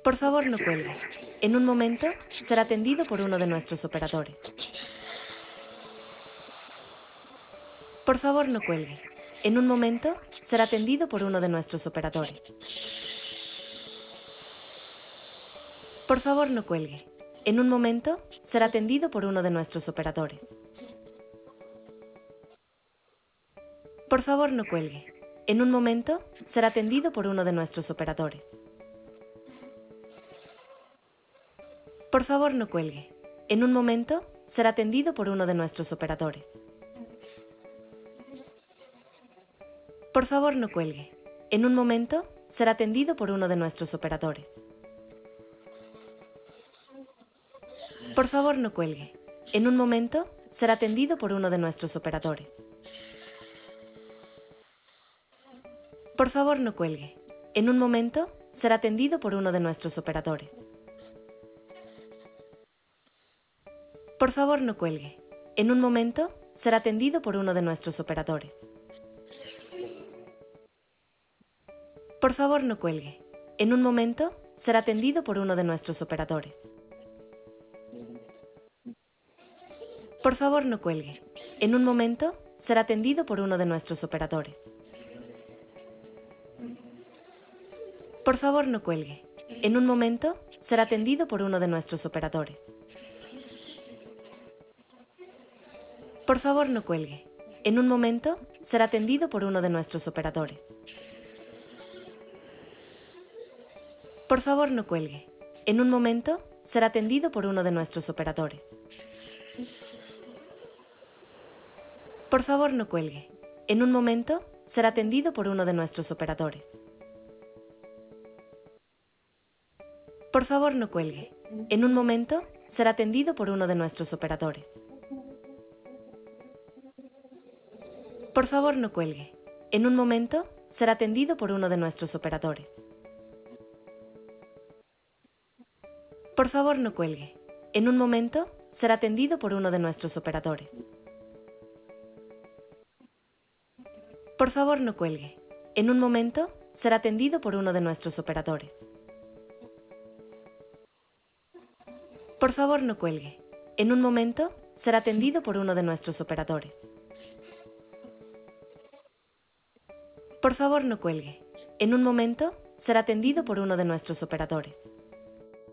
Por favor, no cuelgue. En un momento será atendido por uno de nuestros operadores. Por favor, no cuelgue. En un momento será atendido por uno de nuestros operadores. Por favor, no cuelgue. En un momento será atendido por uno de nuestros operadores. Por favor, no cuelgue. En un momento será atendido por uno de nuestros operadores. Por favor, no cuelgue. En un momento será atendido por uno de nuestros operadores. Por favor, no cuelgue. En un momento será atendido por uno de nuestros operadores. Por favor, no cuelgue. En un momento será atendido por uno de nuestros operadores. Por favor, no cuelgue. En un momento será atendido por uno de nuestros operadores. Por favor, no cuelgue. En un momento será atendido por uno de nuestros operadores. Por favor, no cuelgue. En un momento será atendido por uno de nuestros operadores. Por favor, no cuelgue. En un momento será atendido por uno de nuestros operadores. Por favor, no cuelgue. En un momento será atendido por uno de nuestros operadores. Por favor, no cuelgue. En un momento será atendido por uno de nuestros operadores. Por favor, no cuelgue. En un momento será atendido por uno de nuestros operadores. Por favor, no cuelgue. En un momento será atendido por uno de nuestros operadores. Por favor, no cuelgue. En un momento será atendido por uno de nuestros operadores. Por favor, no cuelgue. En un momento será atendido por uno de nuestros operadores. Por favor, no cuelgue. En un momento será atendido por uno de nuestros operadores. Por favor, no cuelgue. En un momento será atendido por uno de nuestros operadores. Por favor, no cuelgue. En un momento será atendido por uno de nuestros operadores. Por favor, no cuelgue. En un momento será atendido por uno de nuestros operadores.